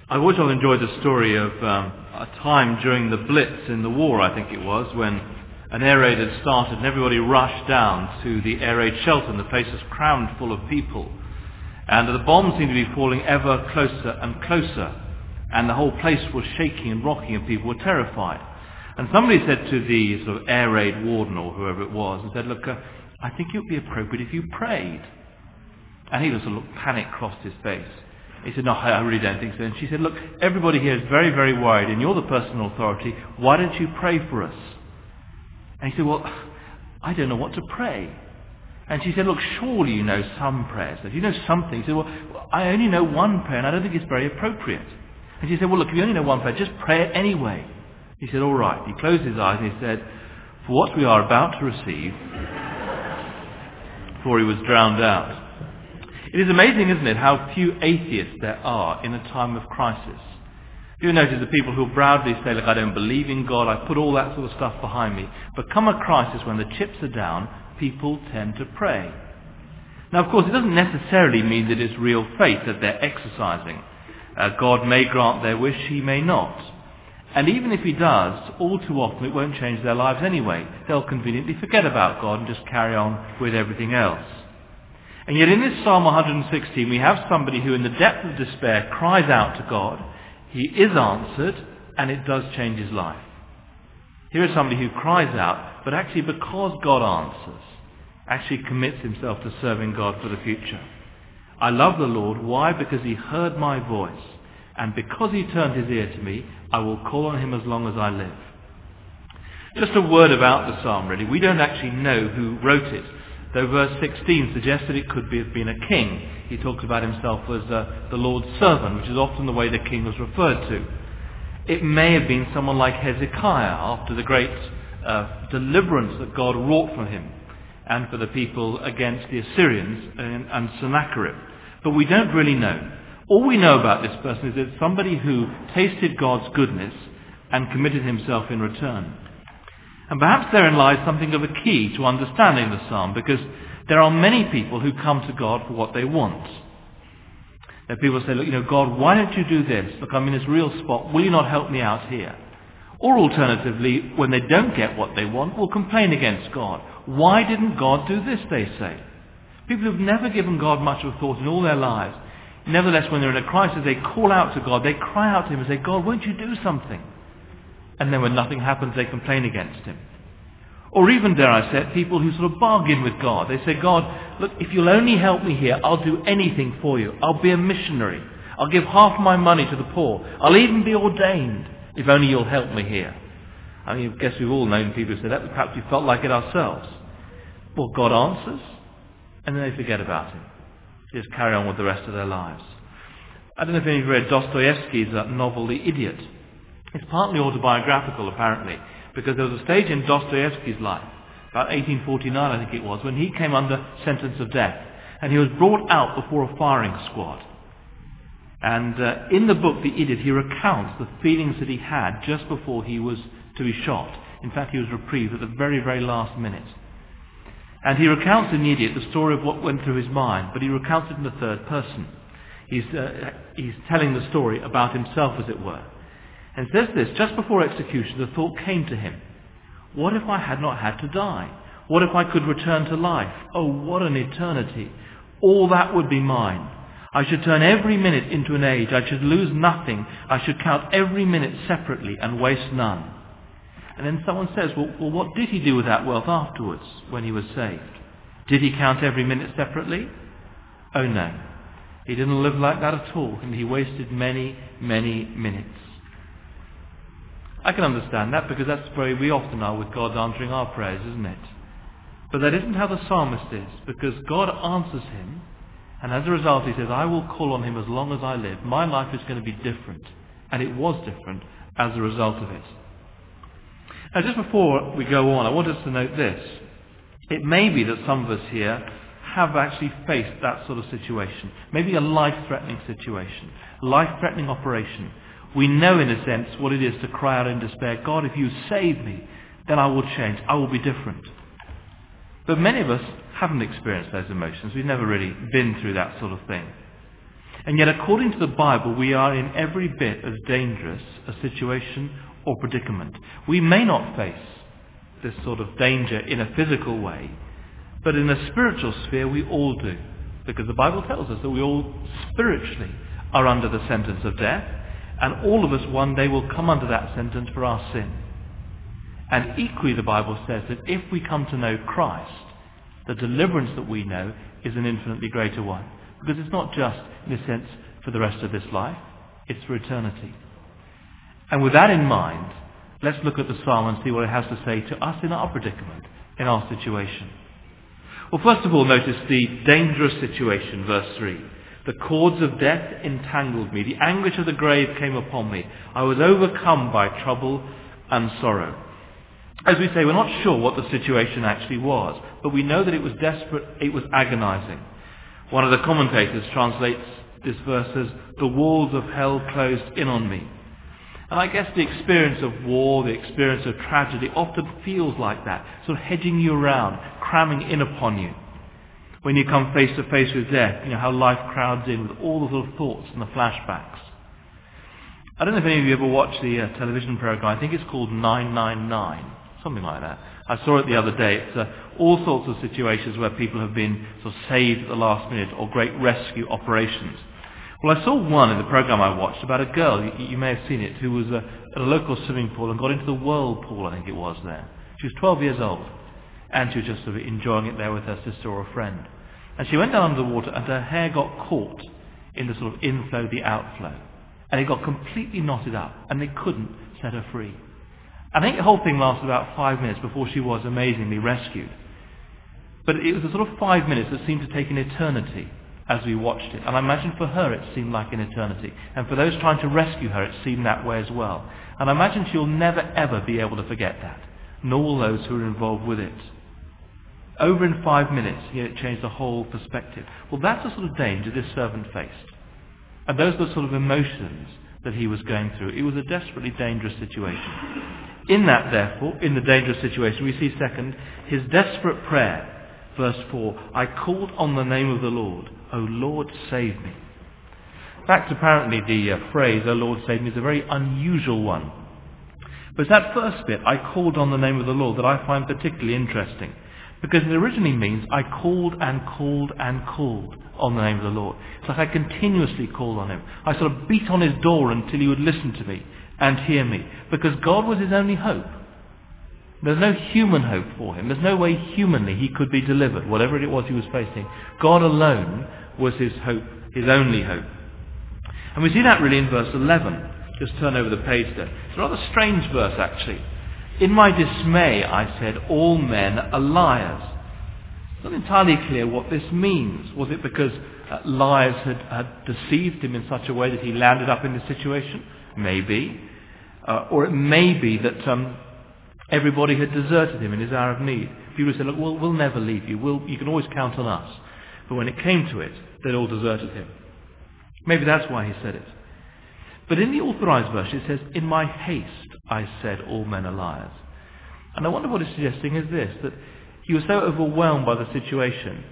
I've always enjoyed the story of a time during the Blitz in the war, I think it was, when an air raid had started and everybody rushed down to the air raid shelter, and the place was crammed full of people. And the bombs seemed to be falling ever closer and closer, and the whole place was shaking and rocking, and people were terrified. And somebody said to the sort of air raid warden or whoever it was, and said, "Look, I think it would be appropriate if you prayed." And he was sort of panic crossed his face. He said, "No, I really don't think so." And she said, "Look, everybody here is very, very worried, and you're the person in authority. Why don't you pray for us?" And he said, "Well, I don't know what to pray." And she said, "Look, surely you know some prayers. If you know something." He said, "Well, I only know one prayer, and I don't think it's very appropriate." And she said, "Well, look, if you only know one prayer, just pray it anyway." He said, "All right." He closed his eyes and he said, "For what we are about to receive," before he was drowned out. It is amazing, isn't it, how few atheists there are in a time of crisis. You notice the people who proudly say, "Look, I don't believe in God, I put all that sort of stuff behind me." But come a crisis when the chips are down, people tend to pray. Now, of course, it doesn't necessarily mean that it's real faith that they're exercising. God may grant their wish, he may not. And even if he does, all too often it won't change their lives anyway. They'll conveniently forget about God and just carry on with everything else. And yet in this Psalm 116 we have somebody who in the depth of despair cries out to God. He is answered, and it does change his life. Here is somebody who cries out, but actually because God answers, actually commits himself to serving God for the future. "I love the Lord." Why? Because he heard my voice. And because he turned his ear to me, I will call on him as long as I live. Just a word about the psalm, really. We don't actually know who wrote it, though verse 16 suggests that it could have been a king. He talks about himself as the Lord's servant, which is often the way the king was referred to. It may have been someone like Hezekiah after the great deliverance that God wrought for him and for the people against the Assyrians and Sennacherib. But we don't really know. All we know about this person is that somebody who tasted God's goodness and committed himself in return. And perhaps therein lies something of a key to understanding the psalm, because there are many people who come to God for what they want. There are people who say, "Look, God, why don't you do this? Look, I'm in this real spot. Will you not help me out here?" Or alternatively, when they don't get what they want, will complain against God. "Why didn't God do this?" they say. People who've never given God much of a thought in all their lives. Nevertheless, when they're in a crisis, they call out to God. They cry out to him and say, "God, won't you do something?" And then when nothing happens, they complain against him. Or even, dare I say, people who sort of bargain with God. They say, "God, look, if you'll only help me here, I'll do anything for you. I'll be a missionary. I'll give half my money to the poor. I'll even be ordained if only you'll help me here." I mean, I guess we've all known people who say that, but perhaps we felt like it ourselves. Well, God answers, and then they forget about him. They just carry on with the rest of their lives. I don't know if any of you read Dostoevsky's novel, The Idiot. It's partly autobiographical, apparently, because there was a stage in Dostoevsky's life, about 1849 I think it was, when he came under sentence of death, and he was brought out before a firing squad. And in the book, The Idiot, he recounts the feelings that he had just before he was to be shot. In fact, he was reprieved at the very, very last minute. And he recounts in The Idiot the story of what went through his mind, but he recounts it in the third person. He's telling the story about himself, as it were. And it says this: just before execution, the thought came to him, "What if I had not had to die? What if I could return to life? Oh, what an eternity! All that would be mine. I should turn every minute into an age. I should lose nothing. I should count every minute separately and waste none." And then someone says, well, what did he do with that wealth afterwards when he was saved? Did he count every minute separately? Oh no. He didn't live like that at all, and he wasted many, many minutes. I can understand that, because that's the way we often are with God answering our prayers, isn't it? But that isn't how the psalmist is, because God answers him, and as a result he says, "I will call on him as long as I live. My life is going to be different." And it was different as a result of it. Now, just before we go on, I want us to note this. It may be that some of us here have actually faced that sort of situation. Maybe a life-threatening situation, life-threatening operation. We know, in a sense, what it is to cry out in despair, "God, if you save me, then I will change. I will be different." But many of us haven't experienced those emotions. We've never really been through that sort of thing. And yet, according to the Bible, we are in every bit as dangerous a situation or predicament. We may not face this sort of danger in a physical way, but in a spiritual sphere we all do. Because the Bible tells us that we all spiritually are under the sentence of death, and all of us one day will come under that sentence for our sin. And equally the Bible says that if we come to know Christ, the deliverance that we know is an infinitely greater one. Because it's not just, in a sense, for the rest of this life, it's for eternity. And with that in mind, let's look at the psalm and see what it has to say to us in our predicament, in our situation. Well, first of all, notice the dangerous situation, verse 3. The cords of death entangled me. The anguish of the grave came upon me. I was overcome by trouble and sorrow. As we say, we're not sure what the situation actually was, but we know that it was desperate, it was agonizing. One of the commentators translates this verse as, the walls of hell closed in on me. And I guess the experience of war, the experience of tragedy often feels like that, sort of hedging you around, cramming in upon you. When you come face to face with death, you know how life crowds in with all the little thoughts and the flashbacks. I don't know if any of you ever watched the television program, I think it's called 999, something like that. I saw it the other day. It's all sorts of situations where people have been sort of saved at the last minute, or great rescue operations. Well, I saw one in the program I watched about a girl, you may have seen it, who was at a local swimming pool and got into the whirlpool, I think it was there. She was 12 years old, and she was just sort of enjoying it there with her sister or a friend. And she went down under the water and her hair got caught in the sort of inflow, the outflow. And it got completely knotted up, and they couldn't set her free. I think the whole thing lasted about 5 minutes before she was amazingly rescued. But it was a sort of 5 minutes that seemed to take an eternity as we watched it. And I imagine for her it seemed like an eternity. And for those trying to rescue her it seemed that way as well. And I imagine she'll never ever be able to forget that, nor will those who are involved with it. Over in 5 minutes, it changed the whole perspective. Well, that's the sort of danger this servant faced. And those are the sort of emotions that he was going through. It was a desperately dangerous situation. In that, therefore, in the dangerous situation, we see second, his desperate prayer. Verse 4, I called on the name of the Lord. O Lord, save me. In fact, apparently the phrase, O Lord, save me, is a very unusual one. But it's that first bit, I called on the name of the Lord, that I find particularly interesting. Because it originally means I called and called and called on the name of the Lord. It's like I continuously called on him. I sort of beat on his door until he would listen to me and hear me. Because God was his only hope. There's no human hope for him. There's no way humanly he could be delivered, whatever it was he was facing. God alone was his hope, his only hope. And we see that really in verse 11. Just turn over the page there. It's a rather strange verse, actually. In my dismay, I said, all men are liars. It's not entirely clear what this means. Was it because liars had deceived him in such a way that he landed up in this situation? Maybe. Or it may be that everybody had deserted him in his hour of need. People said, look, we'll never leave you. You can always count on us. But when it came to it, they'd all deserted him. Maybe that's why he said it. But in the Authorized Version, it says, in my haste, I said, all men are liars. And I wonder what it's suggesting is this, that he was so overwhelmed by the situation,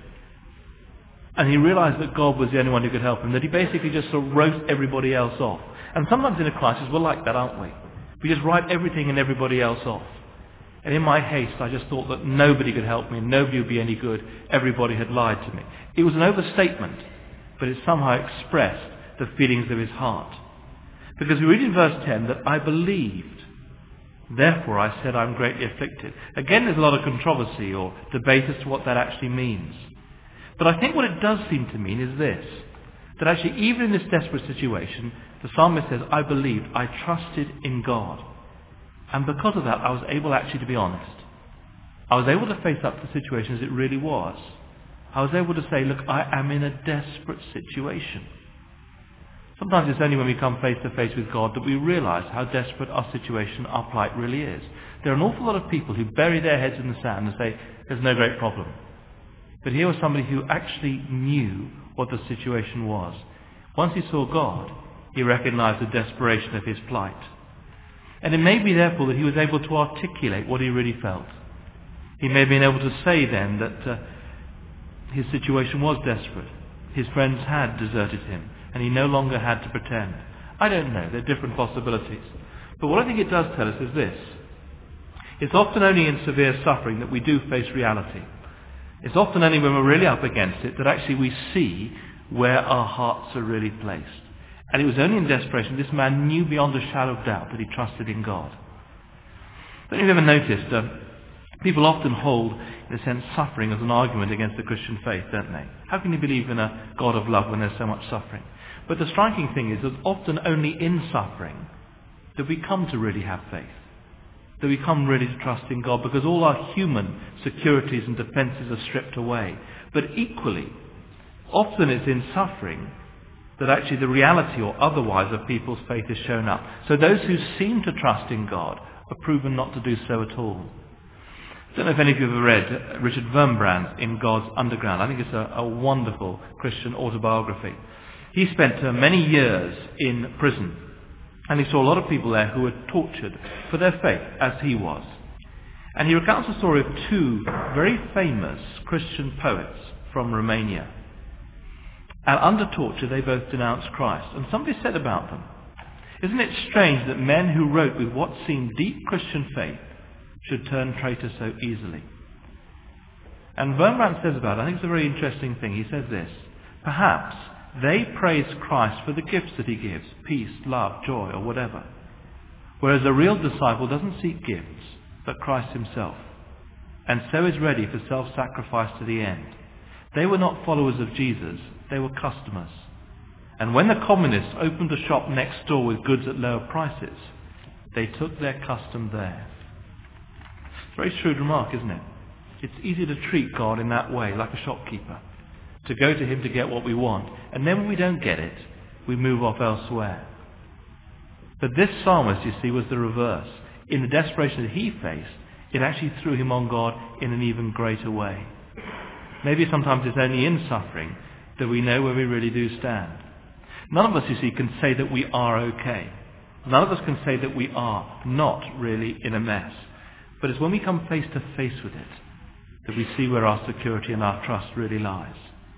and he realized that God was the only one who could help him, that he basically just sort of wrote everybody else off. And sometimes in a crisis, we're like that, aren't we? We just write everything and everybody else off. And in my haste, I just thought that nobody could help me, nobody would be any good, everybody had lied to me. It was an overstatement, but it somehow expressed the feelings of his heart. Because we read in verse 10 that I believed, therefore I said I'm greatly afflicted. Again, there's a lot of controversy or debate as to what that actually means. But I think what it does seem to mean is this, that actually even in this desperate situation, the psalmist says, I believed, I trusted in God. And because of that, I was able actually to be honest. I was able to face up to the situation as it really was. I was able to say, look, I am in a desperate situation. Sometimes it's only when we come face to face with God that we realize how desperate our situation, our plight really is. There are an awful lot of people who bury their heads in the sand and say, there's no great problem. But here was somebody who actually knew what the situation was. Once he saw God, he recognized the desperation of his plight. And it may be therefore that he was able to articulate what he really felt. He may have been able to say then that his situation was desperate. His friends had deserted him. and he no longer had to pretend. I don't know. There are different possibilities. But what I think it does tell us is this. It's often only in severe suffering that we do face reality. It's often only when we're really up against it that actually we see where our hearts are really placed. And it was only in desperation this man knew beyond a shadow of doubt that he trusted in God. I don't know if you've ever noticed, people often hold, in a sense, suffering as an argument against the Christian faith, don't they? How can you believe in a God of love when there's so much suffering? But the striking thing is that often only in suffering that we come to really have faith, that we come really to trust in God, because all our human securities and defences are stripped away. But equally, often it's in suffering that actually the reality or otherwise of people's faith is shown up. So those who seem to trust in God are proven not to do so at all. I don't know if any of you have ever read Richard Wurmbrand in God's Underground. I think it's a wonderful Christian autobiography. He spent many years in prison, and he saw a lot of people there who were tortured for their faith, as he was. And he recounts the story of two very famous Christian poets from Romania. And under torture they both denounced Christ. And somebody said about them, isn't it strange that men who wrote with what seemed deep Christian faith should turn traitors so easily? And Wurmbrand says about it, I think it's a very interesting thing. He says this, perhaps they praise Christ for the gifts that he gives, peace, love, joy, or whatever. Whereas a real disciple doesn't seek gifts, but Christ himself, and so is ready for self-sacrifice to the end. They were not followers of Jesus, they were customers. And when the communists opened a shop next door with goods at lower prices, they took their custom there. It's a very shrewd remark, isn't it? It's easy to treat God in that way, like a shopkeeper, to go to him to get what we want, and then when we don't get it, we move off elsewhere. But this psalmist, you see, was the reverse. In the desperation that he faced, it actually threw him on God in an even greater way. Maybe sometimes it's only in suffering that we know where we really do stand. None of us, you see, can say that we are okay. None of us can say that we are not really in a mess. But it's when we come face to face with it that we see where our security and our trust really lies.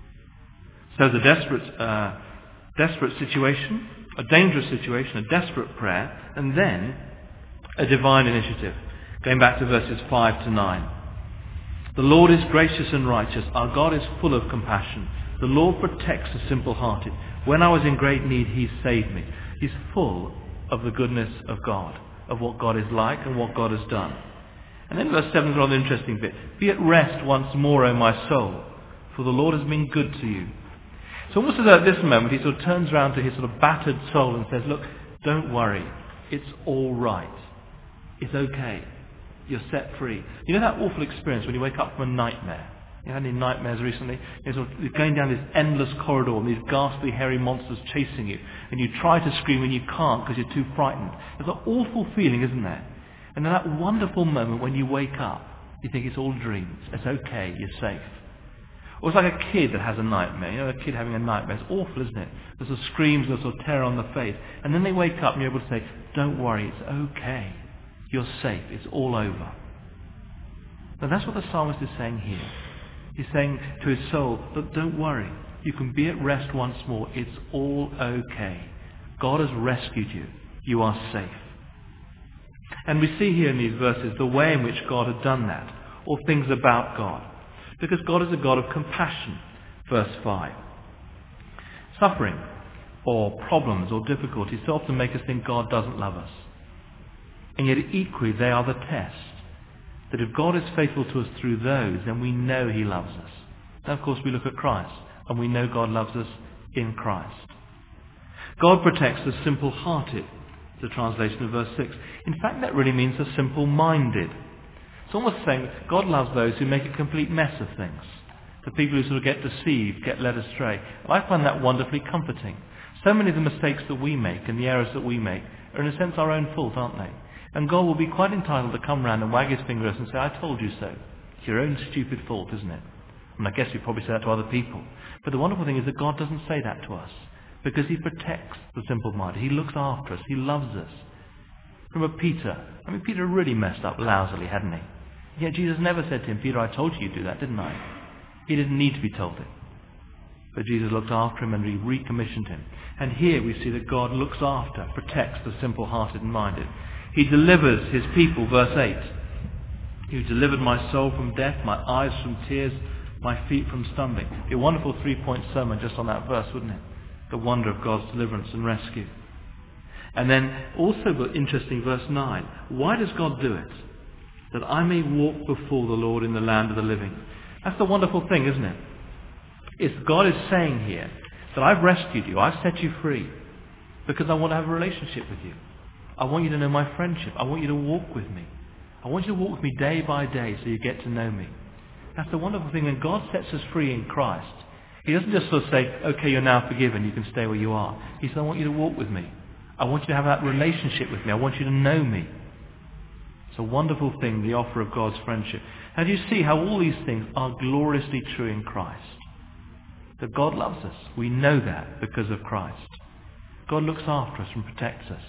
So the desperate situation, a dangerous situation, a desperate prayer, and then a divine initiative. Going back to verses 5 to 9. The Lord is gracious and righteous. Our God is full of compassion. The Lord protects the simple-hearted. When I was in great need, he saved me. He's full of the goodness of God, of what God is like and what God has done. And then verse 7 is a rather interesting bit. Be at rest once more, O my soul, for the Lord has been good to you. So almost as at this moment, he sort of turns around to his sort of battered soul and says, look, don't worry. It's all right. It's okay. You're set free. You know that awful experience when you wake up from a nightmare? You had any nightmares recently? You're sort of going down this endless corridor and these ghastly, hairy monsters chasing you. And you try to scream and you can't because you're too frightened. It's an awful feeling, isn't there? And then that wonderful moment when you wake up, you think it's all dreams. It's okay. You're safe. Or it's like a kid that has a nightmare. You know, a kid having a nightmare. It's awful, isn't it? There's sort of screams, there's sort of terror on the face. And then they wake up and you're able to say, don't worry, it's okay. You're safe. It's all over. Now that's what the psalmist is saying here. He's saying to his soul, look, don't worry. You can be at rest once more. It's all okay. God has rescued you. You are safe. And we see here in these verses the way in which God had done that, or things about God. Because God is a God of compassion. Verse 5. Suffering, or problems, or difficulties so often make us think God doesn't love us. And yet equally they are the test. That if God is faithful to us through those, then we know he loves us. Now, of course, we look at Christ, and we know God loves us in Christ. God protects the simple-hearted, the translation of verse 6. In fact, that really means the simple-minded. It's almost saying God loves those who make a complete mess of things. The people who sort of get deceived, get led astray. And I find that wonderfully comforting. So many of the mistakes that we make and the errors that we make are in a sense our own fault, aren't they? And God will be quite entitled to come round and wag his finger at us and say, I told you so. It's your own stupid fault, isn't it? And I guess we probably say that to other people. But the wonderful thing is that God doesn't say that to us. Because he protects the simple-minded. He looks after us. He loves us. Remember Peter. I mean, Peter really messed up lousily, hadn't he? Yet Jesus never said to him, Peter, I told you you'd do that, didn't I? He didn't need to be told it. But Jesus looked after him and he recommissioned him. And here we see that God looks after, protects the simple-hearted and minded. He delivers his people, verse 8. You delivered my soul from death, my eyes from tears, my feet from stumbling. It'd be a wonderful 3-point sermon just on that verse, wouldn't it? The wonder of God's deliverance and rescue. And then also the interesting verse 9. Why does God do it? That I may walk before the Lord in the land of the living. That's the wonderful thing, isn't it? It's God is saying here that I've rescued you, I've set you free, because I want to have a relationship with you. I want you to know my friendship. I want you to walk with me. I want you to walk with me day by day so you get to know me. That's the wonderful thing. When God sets us free in Christ, he doesn't just sort of say, okay, you're now forgiven, you can stay where you are. He says, I want you to walk with me. I want you to have that relationship with me. I want you to know me. It's a wonderful thing, the offer of God's friendship. And you see how all these things are gloriously true in Christ. That God loves us. We know that because of Christ. God looks after us and protects us.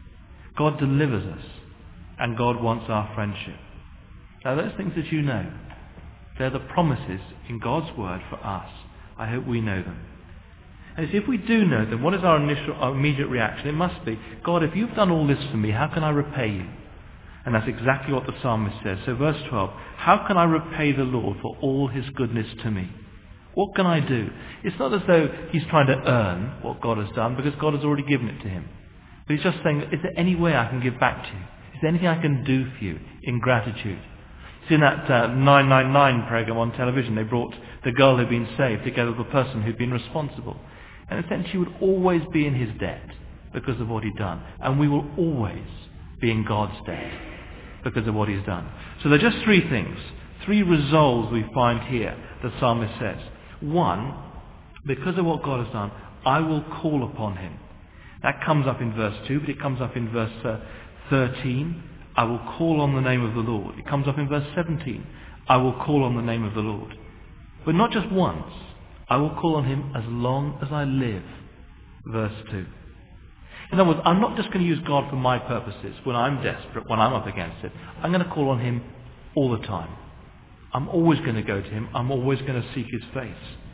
God delivers us. And God wants our friendship. Now those things that you know, they're the promises in God's word for us. I hope we know them. And if we do know them, what is our immediate reaction? It must be, God, if you've done all this for me, how can I repay you? And that's exactly what the psalmist says. So verse 12, how can I repay the Lord for all his goodness to me? What can I do? It's not as though he's trying to earn what God has done, because God has already given it to him. But he's just saying, is there any way I can give back to you? Is there anything I can do for you in gratitude? See, in that 999 program on television, they brought the girl who'd been saved together with the person who'd been responsible. And essentially she would always be in his debt because of what he'd done. And we will always be in God's debt because of what he's done. So there are just three things, three resolves we find here, the psalmist says. One, because of what God has done, I will call upon him. That comes up in verse 2, but it comes up in verse 13. I will call on the name of the Lord. It comes up in verse 17. I will call on the name of the Lord. But not just once. I will call on him as long as I live. Verse 2. In other words, I'm not just going to use God for my purposes when I'm desperate, when I'm up against it. I'm going to call on him all the time. I'm always going to go to him. I'm always going to seek his face.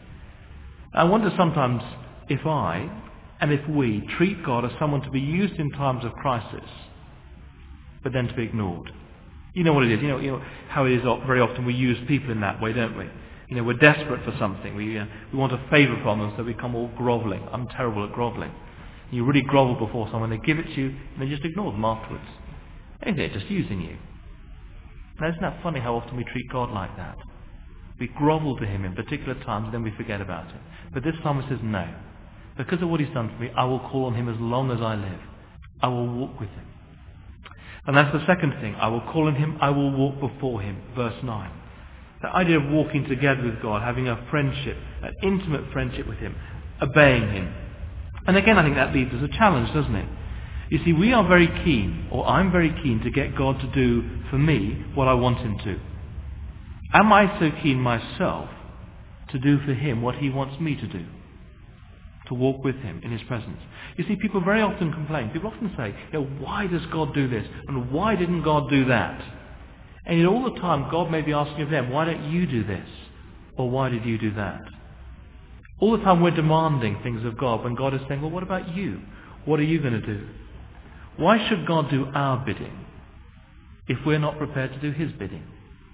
I wonder sometimes if I, and if we, treat God as someone to be used in times of crisis, but then to be ignored. You know what it is. You know how it is very often we use people in that way, don't we? You know, we're desperate for something. We want a favour from them, so we become all grovelling. I'm terrible at grovelling. You really grovel before someone, they give it to you, and they just ignore them afterwards. And they're just using you. Now, isn't that funny how often we treat God like that? We grovel to him in particular times, and then we forget about it. But this psalmist says, no. Because of what he's done for me, I will call on him as long as I live. I will walk with him. And that's the second thing. I will call on him, I will walk before him. Verse 9. The idea of walking together with God, having a friendship, an intimate friendship with him, obeying him. And again, I think that leaves us a challenge, doesn't it? You see, we are very keen, or I'm very keen to get God to do for me what I want him to. Am I so keen myself to do for him what he wants me to do? To walk with him in his presence. You see, people very often complain. People often say, why does God do this? And why didn't God do that? And yet all the time, God may be asking of them, why don't you do this? Or why did you do that? All the time we're demanding things of God when God is saying, well, what about you? What are you going to do? Why should God do our bidding if we're not prepared to do his bidding?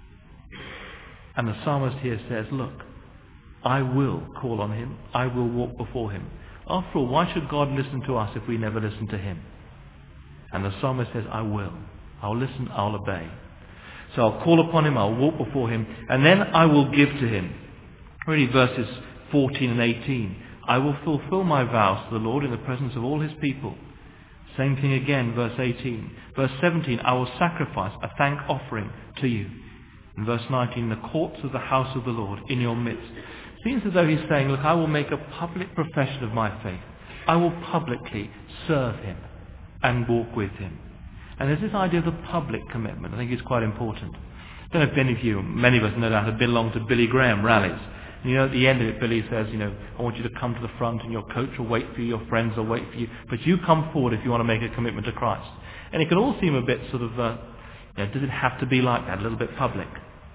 And the psalmist here says, look, I will call on him. I will walk before him. After all, why should God listen to us if we never listen to him? And the psalmist says, I will. I'll listen, I'll obey. So I'll call upon him, I'll walk before him, and then I will give to him. Really, verses 14 and 18. I will fulfill my vows to the Lord in the presence of all his people. Same thing again, verse 18. Verse 17, I will sacrifice a thank offering to you. In verse 19, the courts of the house of the Lord in your midst. Seems as though he's saying, look, I will make a public profession of my faith. I will publicly serve him and walk with him. And there's this idea of the public commitment. I think it's quite important. I don't know if any of you, many of us no doubt, have been along to Billy Graham rallies. And at the end of it, Billy says, I want you to come to the front and your coach will wait for you, your friends will wait for you, but you come forward if you want to make a commitment to Christ. And it can all seem a bit sort of, does it have to be like that, a little bit public?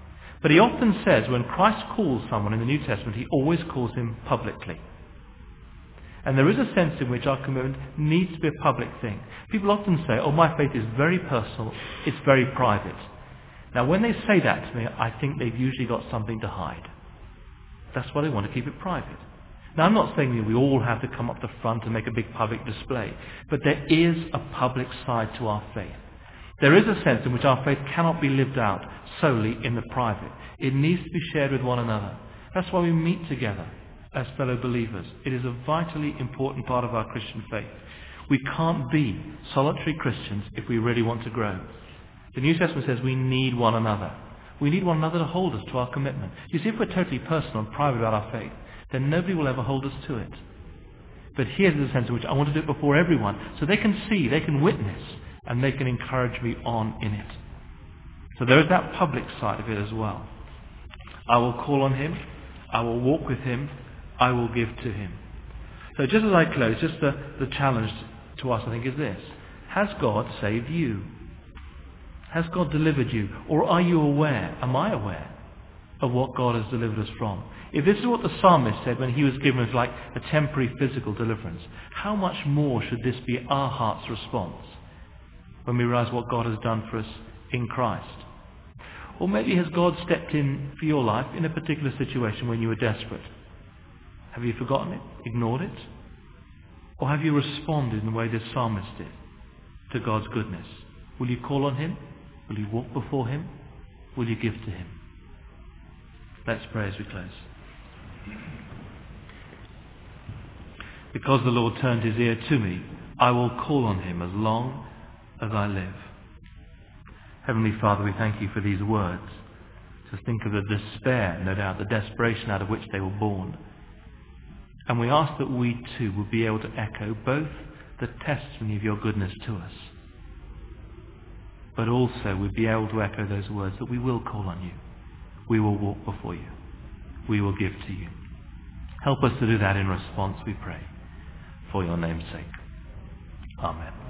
But he often says when Christ calls someone in the New Testament, he always calls him publicly. And there is a sense in which our commitment needs to be a public thing. People often say, oh, my faith is very personal, it's very private. Now, when they say that to me, I think they've usually got something to hide. That's why they want to keep it private. Now, I'm not saying that we all have to come up the front and make a big public display, but there is a public side to our faith. There is a sense in which our faith cannot be lived out solely in the private. It needs to be shared with one another. That's why we meet together as fellow believers. It is a vitally important part of our Christian faith. We can't be solitary Christians if we really want to grow. The New Testament says we need one another. We need one another to hold us to our commitment. You see, if we're totally personal and private about our faith, then nobody will ever hold us to it. But here's the sense in which I want to do it before everyone, so they can see, they can witness, and they can encourage me on in it. So there is that public side of it as well. I will call on him, I will walk with him, I will give to him. So just as I close, just the challenge to us, I think, is this. Has God saved you? Has God delivered you? Or are you aware, am I aware, of what God has delivered us from? If this is what the psalmist said when he was given as like a temporary physical deliverance, how much more should this be our heart's response when we realize what God has done for us in Christ? Or maybe has God stepped in for your life in a particular situation when you were desperate? Have you forgotten it? Ignored it? Or have you responded in the way this psalmist did to God's goodness? Will you call on him? Will you walk before him? Will you give to him? Let's pray as we close. Because the Lord turned his ear to me, I will call on him as long as I live. Heavenly Father, we thank you for these words. Just think of the despair, no doubt, the desperation out of which they were born. And we ask that we too will be able to echo both the testimony of your goodness to us, but also we'll be able to echo those words that we will call on you. We will walk before you. We will give to you. Help us to do that in response, we pray, for your name's sake. Amen.